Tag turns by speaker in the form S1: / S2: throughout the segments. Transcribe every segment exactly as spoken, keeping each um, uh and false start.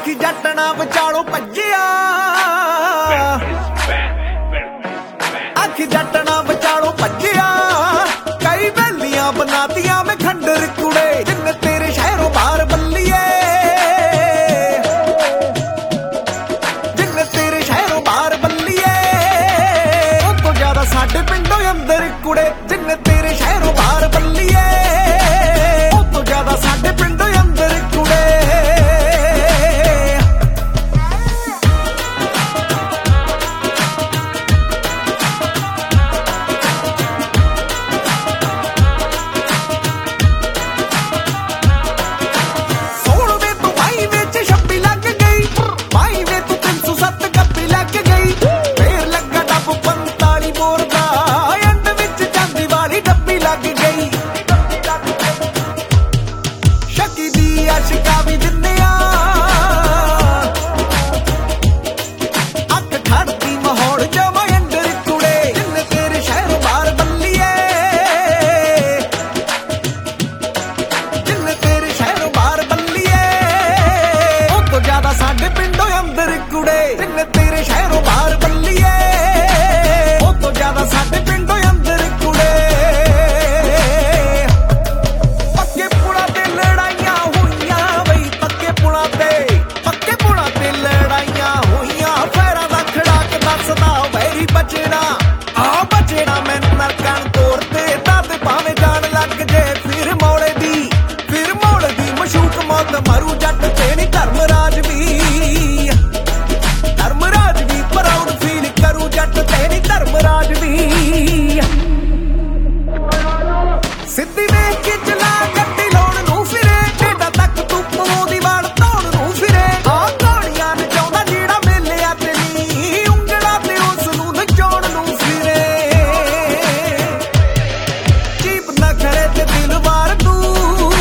S1: ਅੱਖ ਜੱਟਣਾ ਵਿਚਾਲੋਂ ਭੱਜਿਆ, ਅੱਖ ਜੱਟਣਾ ਵਿਚਾਲੋਂ ਭੱਜਿਆ। ਕਈ ਬੈਲੀਆਂ ਬਨਾਤੀਆਂ ਮੈਂ ਖੰਡਰ ਕੁੜੇ, ਜਿੰਨ ਤੇਰੇ ਸ਼ਹਿਰੋਂ ਬਾਹਰ ਬੱਲੀਏ, ਜਿੰਨ ਤੇਰੇ ਸ਼ਹਿਰੋਂ ਬਾਹਰ ਬੱਲੀਏ। ਉਹ ਤੋਂ ਜ਼ਿਆਦਾ ਸਾਡੇ ਪਿੰਡੋਂ ਅੰਦਰ ਕੁੜੇ, ਜਿੰਨ ਤੇਰੇ ਸ਼ਹਿਰੋਂ ਬਾਹਰ ਬੱਲੀਏ। ਉਹ ਤੋਂ ਜ਼ਿਆਦਾ ਸਾਡੇ ਪਿੰਡੋਂ ਅੰਦਰ ਕੁੜੇ। ਸ਼ਿਕਾ ਵੀ ਦਿੰਨਿਆ ਅੱਖ ਖੜਦੀ ਮਾਹੌਲ ਜਮਾ ਅੰਦਰ ਕੁੜੇ, ਜਿੰਨ ਤੇਰੇ ਸ਼ਹਿਰੋਂ ਬਾਹਰ ਬੱਲੀਏ, ਜਿੰਨ ਤੇਰੇ ਸ਼ਹਿਰੋਂ ਬਾਹਰ ਬੱਲੀਏ। ਉਹ ਤੋਂ ਜ਼ਿਆਦਾ ਸਾਡੇ ਪਿੰਡੋਂ ਅੰਦਰ ਕੁੜੇ, ਜਿੰਨ ਤੇਰੇ ਸ਼ਹਿਰੋਂ ਬਾਹਰ ਬੱਲੀਏ। ਉਹ ਤੋਂ ਜ਼ਿਆਦਾ ਸਾਡੇ ਪਿੰਡੋਂ ਅੰਦਰ ਕੁੜੇ। ਪੱਕੇ ਪੁਲਾਂ ਤੇ ਲੜਾਈਆਂ ਹੋਈਆਂ ਬਈ, ਪੱਕੇ ਪੁਲਾਂ ਤੇ ਪੱਕੇ ਪੁਲਾਂ ਤੇ ਲੜਾਈਆਂ ਹੋਈਆਂ। ਫੈਰਾਂ ਦਾ ਖੜਾਕ ਦੱਸਦਾ ਵੈਰੀ ਬਚਣਾ, ਆ ਬਚਣਾ ਮੈਂ ਨਰਕਾਂ ਤੋਰ ਤੇ ਦੱਦ ਭਾਵੇਂ ਜਾਣ ਲੱਗ ਜੇ। ਫਿਰ ਮੌਲੇ ਦੀ ਫਿਰ ਮੌਲੇ ਦੀ ਮਸ਼ੂਕ ਮੌਤ ਮਰੂ ਜੱਟ ਤੇ ਨੀ ਧਰਮ ਰਾਜ ਵੀ, ਧਰਮ ਰਾਜ ਵੀ ਪ੍ਰਾਊਡ ਫੀਲ ਕਰੂ ਜੱਟ ਤੇ ਨੀ ਧਰਮ ਰਾਜ ਵੀ। ਸਿੱਧੀ ਵੇਖ ਕੇ ਚਲਾ ਗੱਡੀ ਲਾਉਣ ਨੂੰ ਫਿਰੇ, ਢੇਡਾ ਤੱਕ ਤੂੰ ਪਵਾਉਂਦੀ ਵਾਲ ਧੌਣ ਨੂੰ ਫਿਰੇ। ਆਹ ਗਾਣੀਆਂ ਨਚਾਉਂਦਾ ਜਿਹੜਾ ਮੇਲਿਆਂ ਤੇ ਨੀ, ਉਂਗਲਾਂ ਤੇ ਉਸ ਨੂੰ ਨਚਾਉਣ ਨੂੰ ਫਿਰੇ। ਜੀਬ ਨਾ ਖੜੇ ਤੇ ਦਿਲ ਵਾਰ ਤੂੰ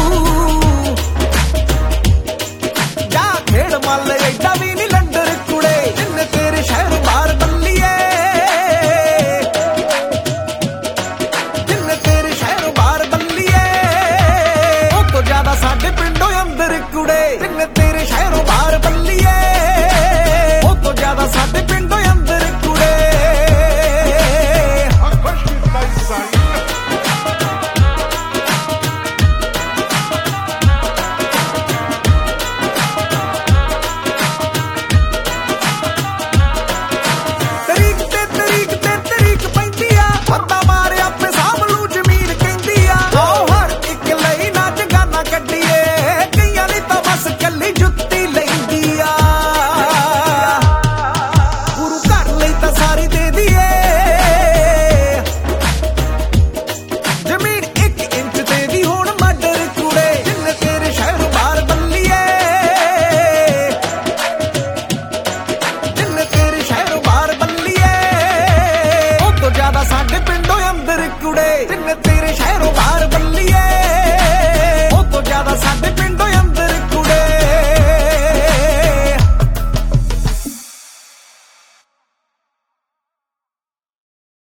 S1: ਜਾ ਖੇਡ ਮੱਲ ਏਡਾ ਵੀ ਨੀ ਲੰਡਰ ਕੁੜੇ, ਜਿੰਨ ਤੇਰੇ ਸ਼ਹਿਰ ਬਾਹਰ ਬੱਲੀਏ, ਜਿੰਨ ਤੇਰੇ ਸ਼ਹਿਰ ਬਾਹਰ ਬੱਲੀਏ। ਉਹ ਤੋਂ ਜ਼ਿਆਦਾ ਸਾਡੇ ਪਿੰਡੋਂ ਅੰਦਰ ਕੁੜੇ, ਜਿੰਨ ਤੇਰੇ ਸ਼ਹਿਰੋਂ ਬਾਹਰ ਬੱਲੀਏ। ਉਹ ਤੋਂ ਜ਼ਿਆਦਾ ਸਾਡੇ ਪਿੰਡੋਂ ਅੰਦਰ ਕੁੜੇ। ਤਰੀਕ ਤੇ ਤਰੀਕ ਤੇ ਤਰੀਕ ਪੈਂਦੀ ਆ, ਬੰਦਾ ਮਾਰਿਆ ਆਪੇ ਸਾਂਭ ਲੂ ਜ਼ਮੀਨ ਕਹਿੰਦੀ ਆ। ਆਓ ਹਰ ਇੱਕ ਲਈ ਨਾ ਜਗਾਨਾ ਕੱਢੀਏ, ਕਈਆਂ ਨੇ ਤਾਂ ਬਸ ਕੱਲੀ ਜੁੱਤੀ ਲੈਂਦੀ ਆ। ਗੁਰੂ ਘਰ ਲਈ ਤਾਂ ਸਾਰੀ ਦੇ ਦੀਏ, ਜ਼ਮੀਨ ਇੱਕ ਇੰਚ ਤੇ ਵੀ ਹੁਣ ਮਰਡਰ ਕੁੜੇ, ਜਿੰਨ ਤੇਰੇ ਸ਼ਹਿਰ ਬਾਹਰ ਬੱਲੀਏ, ਜਿੰਨ ਤੇਰੇ ਸ਼ਹਿਰ ਬਾਹਰ ਬੱਲੀਏ। ਉਹ ਤੋਂ ਜ਼ਿਆਦਾ ਸਾਡੇ ਪਿੰਡੋਂ ਅੰਦਰ ਕੁੜੇ, ਜਿੰਨ ਤੇਰੇ ਸ਼ਹਿਰੋਂ ਬਾਹਰ